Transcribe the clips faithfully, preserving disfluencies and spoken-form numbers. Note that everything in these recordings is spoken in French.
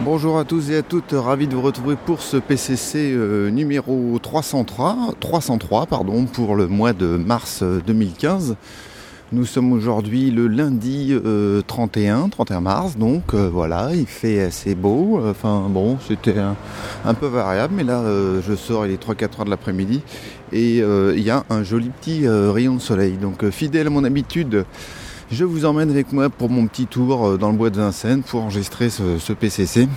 Bonjour à tous et à toutes, ravi de vous retrouver pour ce P C C euh, numéro trois cent trois, trois cent trois pardon, pour le mois de mars deux mille quinze. Nous sommes aujourd'hui le lundi euh, trente et un mars, donc euh, voilà, il fait assez beau, enfin bon, c'était un, un peu variable, mais là euh, je sors, il est trois quatre heures de l'après-midi, et euh, il y a un joli petit euh, rayon de soleil, donc euh, fidèle à mon habitude, je vous emmène avec moi pour mon petit tour dans le bois de Vincennes pour enregistrer ce, ce P C C.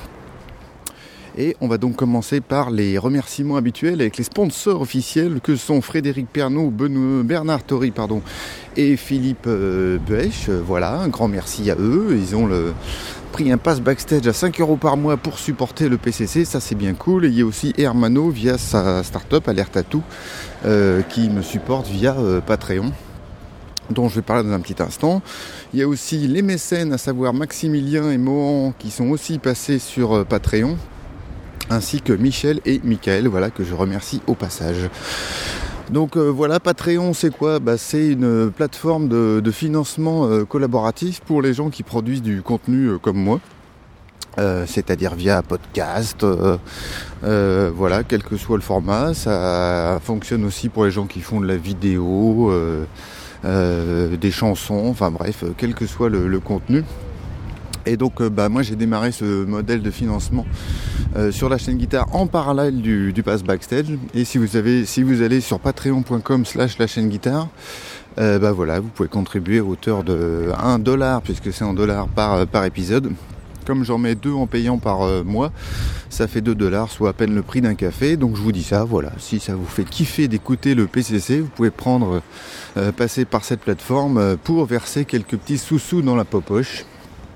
Et on va donc commencer par les remerciements habituels avec les sponsors officiels que sont Frédéric Pernaut, Benoît, Bernard Tory pardon, et Philippe euh, Buech. Voilà, un grand merci à eux. Ils ont le, pris un pass backstage à cinq euros par mois pour supporter le P C C, ça c'est bien cool. Et il y a aussi Hermano via sa start-up Alert Tattoo euh, qui me supporte via euh, Patreon, dont je vais parler dans un petit instant. Il y a aussi les mécènes, à savoir Maximilien et Mohan, qui sont aussi passés sur euh, Patreon, ainsi que Michel et Michael, voilà, que je remercie au passage. Donc euh, voilà, Patreon c'est quoi ? Bah, c'est une plateforme de, de financement euh, collaboratif pour les gens qui produisent du contenu euh, comme moi. Euh, c'est-à-dire via podcast, euh, euh, voilà, quel que soit le format. Ça fonctionne aussi pour les gens qui font de la vidéo, euh, euh, des chansons, enfin bref, quel que soit le, le contenu. Et donc euh, bah, moi j'ai démarré ce modèle de financement euh, sur la chaîne guitare en parallèle du, du pass backstage. Et si vous avez, si vous allez sur patreon point com slash la chaîne guitare, euh, bah voilà, vous pouvez contribuer à hauteur de un dollar, puisque c'est un dollar par, par épisode. Comme j'en mets deux en payant par euh, mois, ça fait deux dollars, soit à peine le prix d'un café. Donc je vous dis ça, voilà, si ça vous fait kiffer d'écouter le P C C, vous pouvez prendre, euh, passer par cette plateforme pour verser quelques petits sous-sous dans la popoche.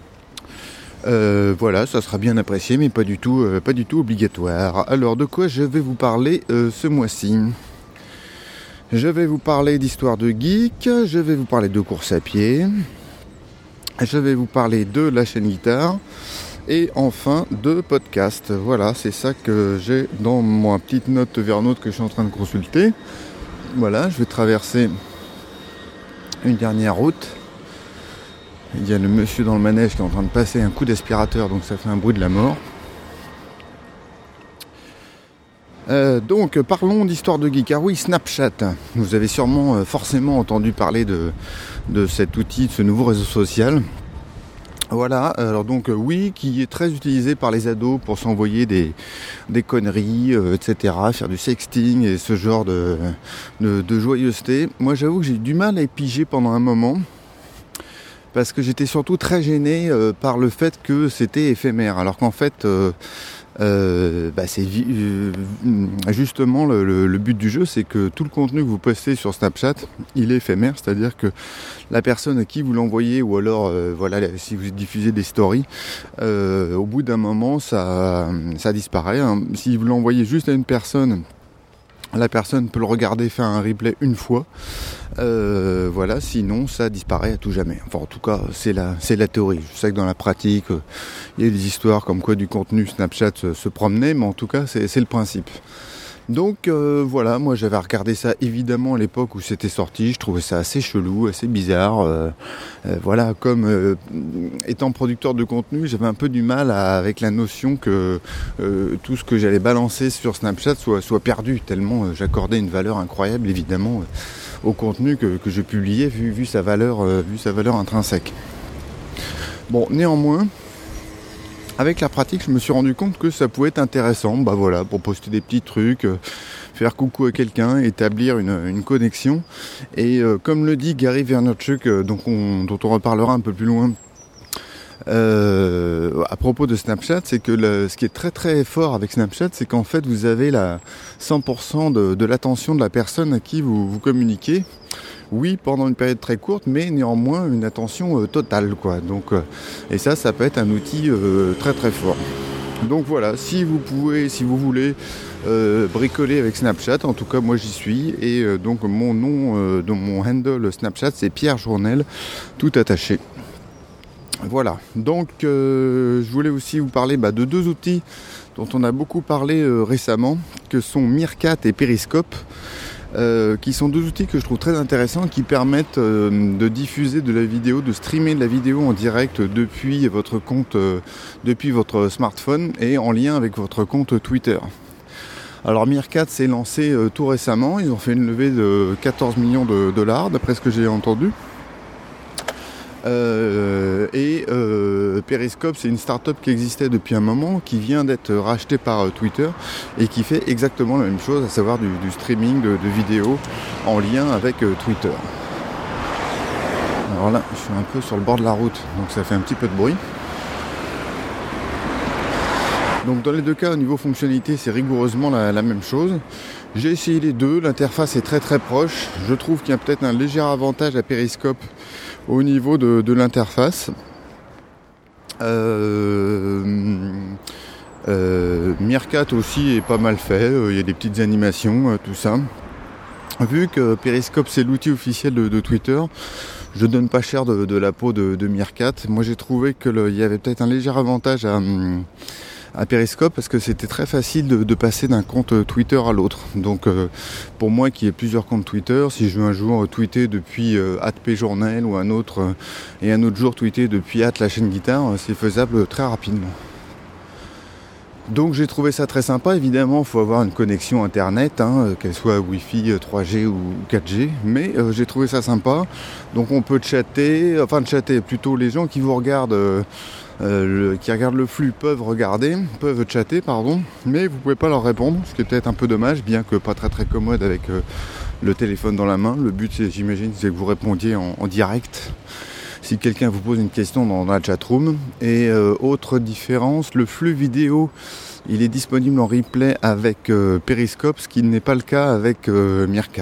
Euh, voilà, ça sera bien apprécié, mais pas du tout, euh, pas du tout obligatoire. Alors, de quoi je vais vous parler euh, ce mois-ci ? Je vais vous parler d'histoire de geek, je vais vous parler de course à pied, je vais vous parler de la chaîne guitare, et enfin de podcast. Voilà, c'est ça que j'ai dans ma petite note Evernote que je suis en train de consulter. Voilà, je vais traverser une dernière route. Il y a le monsieur dans le manège qui est en train de passer un coup d'aspirateur, donc ça fait un bruit de la mort. Euh, donc parlons d'histoire de geek. Ah oui, Snapchat. Vous avez sûrement euh, forcément entendu parler de, de cet outil, de ce nouveau réseau social. Voilà, alors donc euh, oui, qui est très utilisé par les ados pour s'envoyer des, des conneries, euh, et cetera, faire du sexting et ce genre de, de, de joyeuseté. Moi j'avoue que j'ai eu du mal à y piger pendant un moment, parce que j'étais surtout très gêné euh, par le fait que c'était éphémère, alors qu'en fait, euh, euh, bah c'est vi- euh, justement le, le, le but du jeu, c'est que tout le contenu que vous postez sur Snapchat, il est éphémère, c'est-à-dire que la personne à qui vous l'envoyez, ou alors euh, voilà, si vous diffusez des stories, euh, au bout d'un moment, ça, ça disparaît. Hein. Si vous l'envoyez juste à une personne, la personne peut le regarder, faire un replay une fois, euh, voilà, sinon ça disparaît à tout jamais. Enfin en tout cas c'est la, c'est la théorie. Je sais que dans la pratique euh, il y a des histoires comme quoi du contenu Snapchat se, se promenait, mais en tout cas c'est, c'est le principe. Donc euh, voilà, moi j'avais regardé ça évidemment à l'époque où c'était sorti, je trouvais ça assez chelou, assez bizarre. Euh, euh, voilà, comme euh, étant producteur de contenu, j'avais un peu du mal à, avec la notion que euh, tout ce que j'allais balancer sur Snapchat soit, soit perdu, tellement euh, j'accordais une valeur incroyable évidemment euh, au contenu que, que je publiais vu, vu, sa valeur, euh, vu sa valeur intrinsèque. Bon, néanmoins, avec la pratique, je me suis rendu compte que ça pouvait être intéressant, bah voilà, pour poster des petits trucs, euh, faire coucou à quelqu'un, établir une, une connexion. Et euh, comme le dit Gary Vaynerchuk, euh, donc on, dont on reparlera un peu plus loin, euh, à propos de Snapchat, c'est que le, ce qui est très très fort avec Snapchat, c'est qu'en fait vous avez la cent pour cent de, de l'attention de la personne à qui vous, vous communiquez. Oui, pendant une période très courte, mais néanmoins une attention euh, totale, quoi. Donc, euh, et ça, ça peut être un outil euh, très très fort. Donc voilà, si vous pouvez, si vous voulez euh, bricoler avec Snapchat, en tout cas moi j'y suis. Et euh, donc mon nom euh, de mon handle Snapchat, c'est Pierre Journel, tout attaché. Voilà, donc euh, je voulais aussi vous parler bah, de deux outils dont on a beaucoup parlé euh, récemment, que sont Meerkat et Periscope. euh, qui sont deux outils que je trouve très intéressants, qui permettent euh, de diffuser de la vidéo, de streamer de la vidéo en direct depuis votre compte, euh, depuis votre smartphone et en lien avec votre compte Twitter. Alors Meerkat s'est lancé euh, tout récemment, ils ont fait une levée de quatorze millions de dollars d'après ce que j'ai entendu. Euh, et euh, Periscope, c'est une start-up qui existait depuis un moment, qui vient d'être rachetée par euh, Twitter et qui fait exactement la même chose, à savoir du, du streaming de, de vidéos en lien avec euh, Twitter. Alors là, je suis un peu sur le bord de la route, donc ça fait un petit peu de bruit. Donc dans les deux cas, au niveau fonctionnalité, c'est rigoureusement la, la même chose. J'ai essayé les deux, l'interface est très très proche. Je trouve qu'il y a peut-être un léger avantage à Periscope au niveau de, de l'interface. Euh, euh, Meerkat aussi est pas mal fait, il y a des petites animations, tout ça. Vu que Periscope c'est l'outil officiel de, de Twitter, je donne pas cher de, de la peau de, de Meerkat. Moi j'ai trouvé qu'il y avait peut-être un léger avantage à... à Periscope parce que c'était très facile de, de passer d'un compte Twitter à l'autre. Donc euh, pour moi qui ai plusieurs comptes Twitter, si je veux un jour tweeter depuis euh, arobase pjournal ou un autre euh, et un autre jour tweeter depuis arobase la chaîne guitare, c'est faisable très rapidement. Donc j'ai trouvé ça très sympa. Évidemment, il faut avoir une connexion internet, hein, qu'elle soit Wi-Fi trois G ou quatre G, mais euh, j'ai trouvé ça sympa. Donc on peut chatter, enfin chatter, plutôt les gens qui vous regardent, euh, euh, le, qui regardent le flux peuvent regarder, peuvent chatter, pardon, mais vous pouvez pas leur répondre, ce qui est peut-être un peu dommage, bien que pas très très commode avec euh, le téléphone dans la main. Le but, c'est, j'imagine, c'est que vous répondiez en, en direct. Si quelqu'un vous pose une question dans la chatroom. Et euh, autre différence, le flux vidéo, il est disponible en replay avec euh, Periscope, ce qui n'est pas le cas avec euh, Meerkat.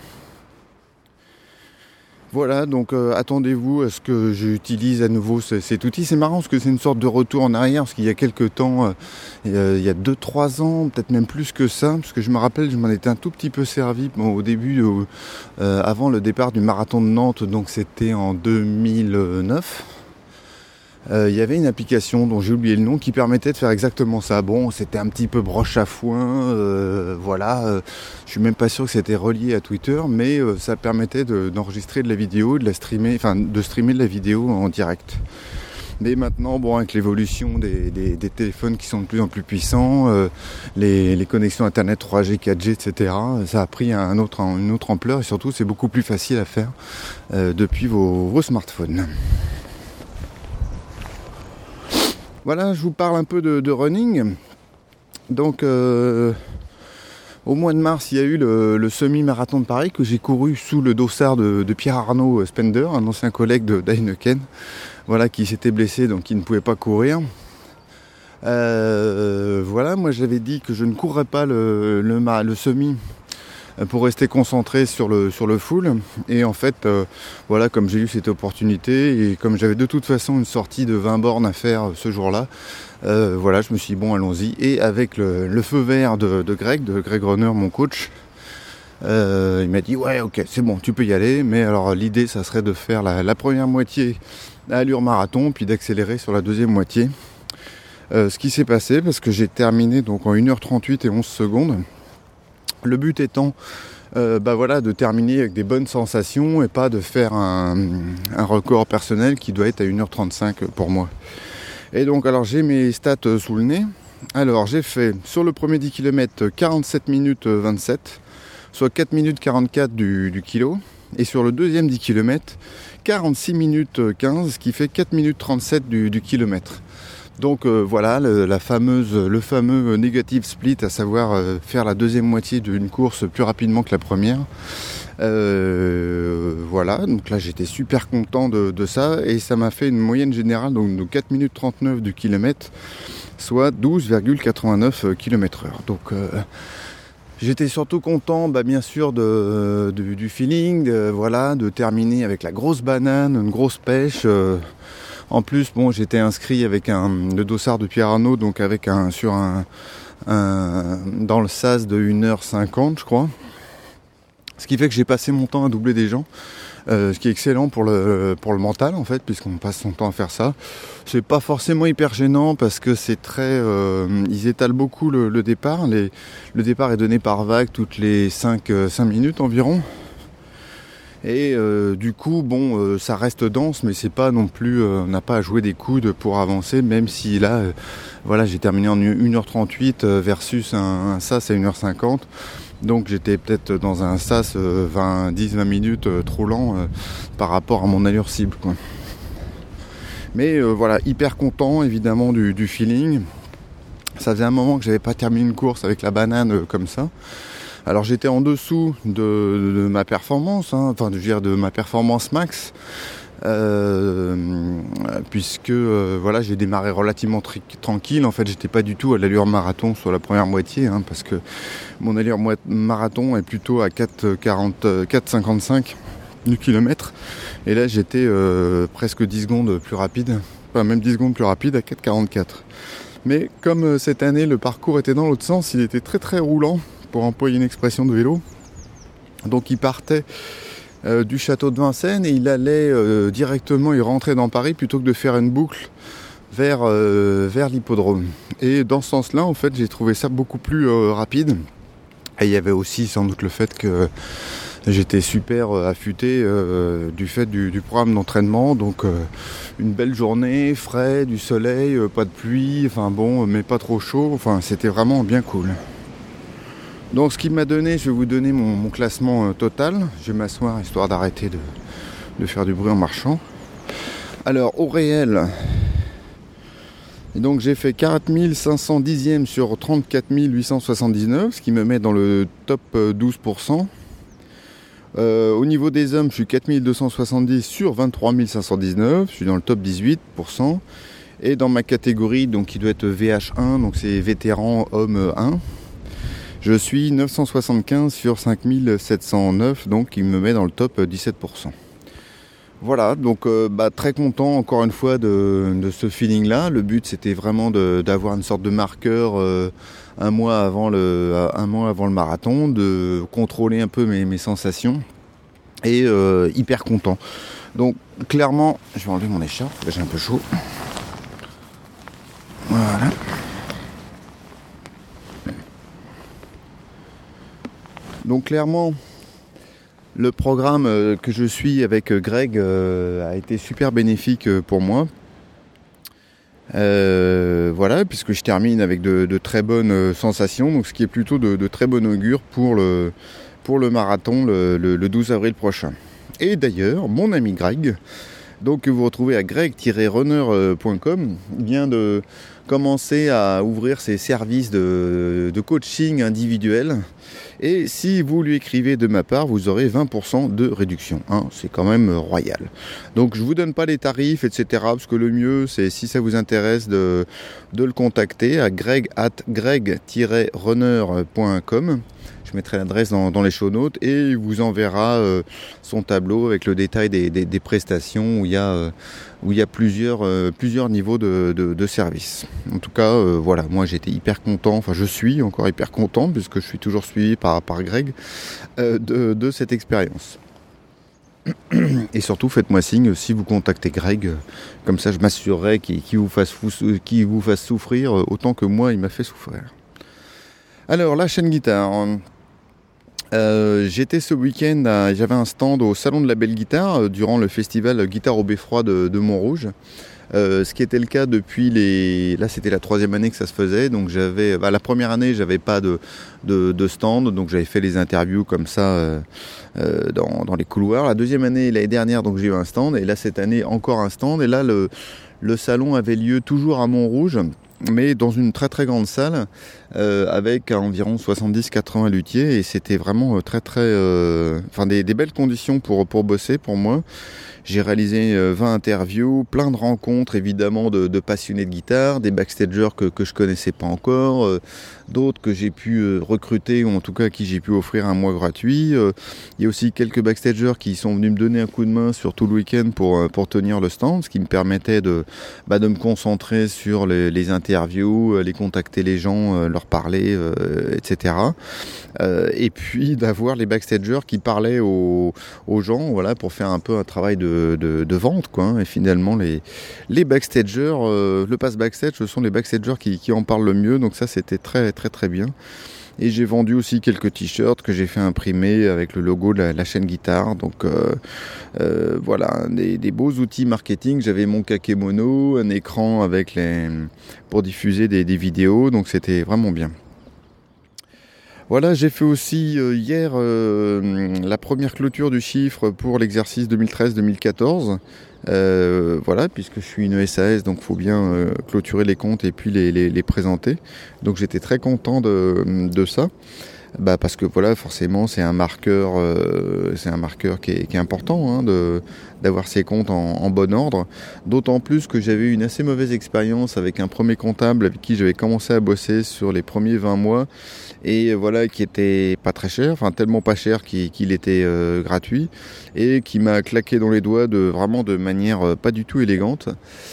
Voilà, donc euh, attendez-vous à ce que j'utilise à nouveau ce, cet outil. C'est marrant parce que c'est une sorte de retour en arrière, parce qu'il y a quelques temps, euh, il y a deux trois ans, peut-être même plus que ça, parce que je me rappelle, je m'en étais un tout petit peu servi bon, au début, euh, euh, avant le départ du marathon de Nantes, donc c'était en deux mille neuf. Euh, il y avait une application dont j'ai oublié le nom qui permettait de faire exactement ça. Bon, c'était un petit peu broche à foin, euh, voilà. Euh, je suis même pas sûr que c'était relié à Twitter, mais euh, ça permettait de, d'enregistrer de la vidéo, de la streamer, enfin de streamer de la vidéo en direct. Mais maintenant, bon, avec l'évolution des, des, des téléphones qui sont de plus en plus puissants, euh, les, les connexions internet trois G, quatre G, et cetera, ça a pris un autre, une autre ampleur et surtout c'est beaucoup plus facile à faire euh, depuis vos, vos smartphones. Voilà, je vous parle un peu de, de running. Donc, euh, au mois de mars, il y a eu le, le semi-marathon de Paris que j'ai couru sous le dossard de, de Pierre-Arnaud Spender, un ancien collègue de d'Heineken, voilà, qui s'était blessé, donc qui ne pouvait pas courir. Euh, voilà, moi j'avais dit que je ne courrais pas le, le, le semi pour rester concentré sur le sur le full, et en fait euh, voilà, comme j'ai eu cette opportunité et comme j'avais de toute façon une sortie de vingt bornes à faire ce jour-là, euh, voilà, je me suis dit bon, allons-y, et avec le, le feu vert de, de Greg, de Greg Runner, mon coach, euh, il m'a dit ouais, ok, c'est bon, tu peux y aller, mais alors l'idée ça serait de faire la, la première moitié à allure marathon, puis d'accélérer sur la deuxième moitié. Euh, ce qui s'est passé, parce que j'ai terminé donc en une heure trente-huit et onze secondes. Le but étant euh, bah voilà, de terminer avec des bonnes sensations et pas de faire un, un record personnel qui doit être à une heure trente-cinq pour moi. Et donc alors j'ai mes stats sous le nez. Alors j'ai fait sur le premier dix kilomètres quarante-sept minutes vingt-sept, soit quatre minutes quarante-quatre du, du kilo. Et sur le deuxième dix kilomètres, quarante-six minutes quinze, ce qui fait quatre minutes trente-sept du, du kilomètre. Donc euh, voilà, le, la fameuse, le fameux negative split, à savoir euh, faire la deuxième moitié d'une course plus rapidement que la première. Euh, voilà, donc là j'étais super content de, de ça, et ça m'a fait une moyenne générale donc, de quatre minutes trente-neuf du kilomètre, soit douze virgule quatre-vingt-neuf kilomètres heure. Donc euh, j'étais surtout content, bah, bien sûr, de, de, du feeling, de, voilà, de terminer avec la grosse banane, une grosse pêche. Euh, En plus, bon, j'étais inscrit avec un, le dossard de Pierre-Arnaud, donc avec un, sur un, un, dans le S A S de une heure cinquante, je crois. Ce qui fait que j'ai passé mon temps à doubler des gens, euh, ce qui est excellent pour le, pour le mental en fait, puisqu'on passe son temps à faire ça. C'est pas forcément hyper gênant parce que c'est très... Euh, ils étalent beaucoup le, le départ. Les, le départ est donné par vague toutes les cinq minutes environ. Et euh, du coup, bon, euh, ça reste dense, mais c'est pas non plus, euh, on n'a pas à jouer des coudes pour avancer, même si là, euh, voilà, j'ai terminé en une heure trente-huit euh, versus un, un sas à une heure cinquante. Donc j'étais peut-être dans un sas euh, vingt, dix vingt minutes euh, trop lent euh, par rapport à mon allure cible, quoi. Mais euh, voilà, hyper content évidemment du, du feeling. Ça faisait un moment que j'avais pas terminé une course avec la banane euh, comme ça. Alors j'étais en dessous de, de, de ma performance, hein, enfin je veux dire de ma performance max, euh, puisque euh, voilà, j'ai démarré relativement tri- tranquille. En fait, j'étais pas du tout à l'allure marathon sur la première moitié, hein, parce que mon allure mo- marathon est plutôt à quatre cinquante-cinq du kilomètre, et là j'étais euh, presque dix secondes plus rapide, enfin même dix secondes plus rapide à quatre quarante-quatre. Mais comme euh, cette année le parcours était dans l'autre sens, il était très très roulant, pour employer une expression de vélo. Donc il partait euh, du château de Vincennes et il allait euh, directement, il rentrait dans Paris plutôt que de faire une boucle vers, euh, vers l'hippodrome. Et dans ce sens-là, en fait, j'ai trouvé ça beaucoup plus euh, rapide. Et il y avait aussi sans doute le fait que j'étais super euh, affûté euh, du fait du, du programme d'entraînement. Donc euh, une belle journée, frais, du soleil, euh, pas de pluie, enfin bon, mais pas trop chaud. Enfin, c'était vraiment bien cool. Donc ce qui m'a donné, je vais vous donner mon, mon classement euh, total. Je vais m'asseoir histoire d'arrêter de, de faire du bruit en marchant. Alors au réel, et donc j'ai fait quatre mille cinq cent dixième sur trente-quatre mille huit cent soixante-dix-neuf, ce qui me met dans le top douze pour cent. Euh, au niveau des hommes, je suis quatre mille deux cent soixante-dix sur vingt-trois mille cinq cent dix-neuf, je suis dans le top dix-huit pour cent. Et dans ma catégorie, donc qui doit être V H un, donc c'est vétéran homme un, je suis neuf cent soixante-quinze sur cinq mille sept cent neuf, donc il me met dans le top dix-sept pour cent. Voilà, donc euh, bah, très content encore une fois de, de ce feeling-là. Le but c'était vraiment de, d'avoir une sorte de marqueur euh, un mois avant le, un mois avant le marathon, de contrôler un peu mes, mes sensations et euh, hyper content. Donc clairement, je vais enlever mon écharpe, là j'ai un peu chaud. Voilà. Donc clairement, le programme que je suis avec Greg a été super bénéfique pour moi. Euh, voilà, puisque je termine avec de, de très bonnes sensations, donc ce qui est plutôt de, de très bon augure pour le, pour le marathon le, le, le douze avril prochain. Et d'ailleurs, mon ami Greg, donc que vous retrouvez à greg tiret runner point com, vient de commencer à ouvrir ses services de, de coaching individuel. Et si vous lui écrivez de ma part, vous aurez vingt pour cent de réduction. Hein, c'est quand même royal. Donc je vous donne pas les tarifs, et cetera. Parce que le mieux, c'est si ça vous intéresse de, de le contacter à greg at greg tiret runner point com. Je mettrai l'adresse dans, dans les show notes et il vous enverra euh, son tableau avec le détail des, des, des prestations où il y a, euh, où il y a plusieurs, euh, plusieurs niveaux de, de, de service. En tout cas, euh, voilà, moi j'étais hyper content, enfin je suis encore hyper content puisque je suis toujours suivi par, par Greg euh, de, de cette expérience. Et surtout, faites-moi signe si vous contactez Greg, comme ça je m'assurerai qu'il, qu'il, vous fasse fou, qu'il vous fasse souffrir autant que moi il m'a fait souffrir. Alors, la chaîne guitare. Euh, j'étais ce week-end, à, j'avais un stand au Salon de la Belle Guitare euh, durant le festival Guitare au Beffroi de, de Montrouge. Euh, ce qui était le cas depuis les... Là, c'était la troisième année que ça se faisait. Donc, j'avais... Bah, la première année, j'avais pas de, de, de stand. Donc, j'avais fait les interviews comme ça euh, euh, dans, dans les couloirs. La deuxième année, l'année dernière, donc j'ai eu un stand. Et là, cette année, encore un stand. Et là, le, le salon avait lieu toujours à Montrouge, mais dans une très très grande salle euh, avec environ soixante-dix à quatre-vingts luthiers, et c'était vraiment très très euh, enfin des, des belles conditions pour, pour bosser pour moi. J'ai réalisé vingt interviews, plein de rencontres évidemment de, de passionnés de guitare, des backstagers que, que je connaissais pas encore, euh, d'autres que j'ai pu euh, recruter ou en tout cas à qui j'ai pu offrir un mois gratuit. Euh, il y a aussi quelques backstagers qui sont venus me donner un coup de main sur tout le week-end pour, pour tenir le stand, ce qui me permettait de, bah, de me concentrer sur les, les interviews interviews, aller contacter les gens, euh, leur parler, euh, et cetera. Euh, et puis d'avoir les backstagers qui parlaient aux, aux gens, voilà, pour faire un peu un travail de, de, de vente, quoi. Hein. Et finalement, les, les backstagers, euh, le pass backstage, ce sont les backstagers qui, qui en parlent le mieux. Donc ça, c'était très très très bien. Et j'ai vendu aussi quelques t-shirts que j'ai fait imprimer avec le logo de la, la chaîne Guitare. Donc euh, euh, voilà, des, des beaux outils marketing. J'avais mon kakémono, un écran avec les, pour diffuser des, des vidéos. Donc c'était vraiment bien. Voilà, j'ai fait aussi euh, hier euh, la première clôture du chiffre pour l'exercice deux mille treize deux mille quatorze. Euh, voilà, puisque je suis une E S A S, donc il faut bien euh, clôturer les comptes et puis les, les, les présenter. Donc j'étais très content de, de ça. Bah parce que voilà, forcément c'est un marqueur, euh, c'est un marqueur qui est, qui est important, hein, de, d'avoir ses comptes en, en bon ordre. D'autant plus que j'avais eu une assez mauvaise expérience avec un premier comptable avec qui j'avais commencé à bosser sur les premiers vingt mois et voilà, qui était pas très cher, enfin tellement pas cher qu'il, qu'il était euh, gratuit et qui m'a claqué dans les doigts de vraiment de manière euh, pas du tout élégante.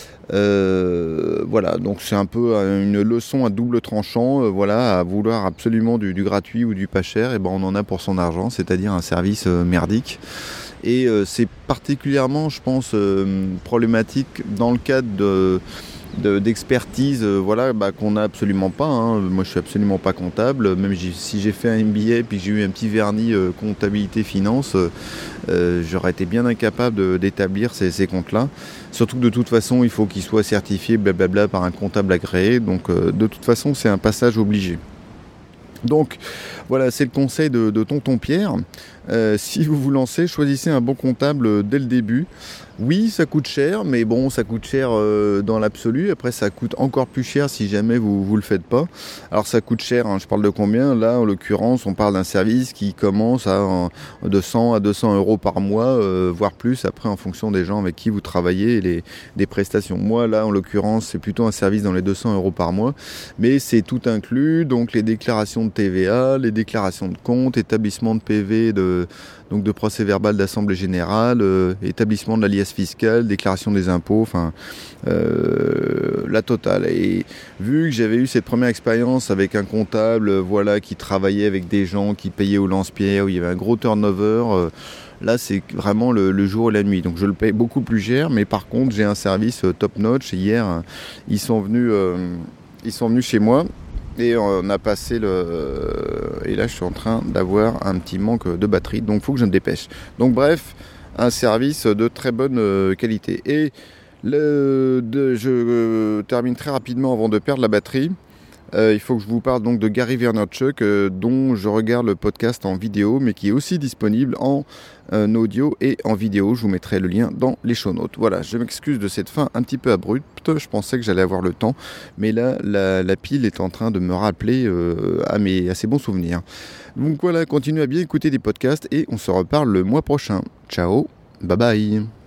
Euh, voilà, donc c'est un peu une leçon à double tranchant, euh, voilà, à vouloir absolument du, du gratuit ou du pas cher, et ben on en a pour son argent, c'est-à-dire un service euh, merdique. Et euh, c'est particulièrement, je pense, euh, problématique dans le cadre de, de, d'expertise, euh, voilà, bah, qu'on n'a absolument pas. Hein. Moi, je suis absolument pas comptable, même j'ai, si j'ai fait un M B A puis que j'ai eu un petit vernis euh, comptabilité finance, euh, euh, j'aurais été bien incapable de, d'établir ces, ces comptes-là. Surtout que de toute façon, il faut qu'il soit certifié blablabla par un comptable agréé. Donc euh, de toute façon, c'est un passage obligé. Donc voilà, c'est le conseil de, de Tonton Pierre. Euh, si vous vous lancez, choisissez un bon comptable dès le début. Oui, ça coûte cher, mais bon, ça coûte cher euh, dans l'absolu. Après, ça coûte encore plus cher si jamais vous vous le faites pas. Alors, ça coûte cher, hein, je parle de combien? Là, en l'occurrence, on parle d'un service qui commence à en, de cent à deux cents euros par mois, euh, voire plus, après, en fonction des gens avec qui vous travaillez et les, des prestations. Moi, là, en l'occurrence, c'est plutôt un service dans les deux cents euros par mois, mais c'est tout inclus, donc les déclarations de T V A, les déclarations de compte, établissement de P V, de, donc de procès verbal d'assemblée générale, euh, établissement de la liasse fiscale, déclaration des impôts, enfin euh, la totale. Et vu que j'avais eu cette première expérience avec un comptable, euh, voilà, qui travaillait avec des gens qui payaient au lance-pierre, où il y avait un gros turnover, euh, là c'est vraiment le, le jour et la nuit. Donc je le paye beaucoup plus cher, mais par contre j'ai un service euh, top notch. Et hier euh, ils sont venus, euh, ils sont venus chez moi. Et on a passé le... Et là, je suis en train d'avoir un petit manque de batterie. Donc, il faut que je me dépêche. Donc, bref, un service de très bonne qualité. Et le... de... je termine très rapidement avant de perdre la batterie. Euh, il faut que je vous parle donc de Gary Vaynerchuk, euh, dont je regarde le podcast en vidéo, mais qui est aussi disponible en euh, audio et en vidéo. Je vous mettrai le lien dans les show notes. Voilà, je m'excuse de cette fin un petit peu abrupte. Je pensais que j'allais avoir le temps, mais là, la, la pile est en train de me rappeler euh, à, mes, à ces bons souvenirs. Donc voilà, continuez à bien écouter des podcasts et on se reparle le mois prochain. Ciao, bye bye.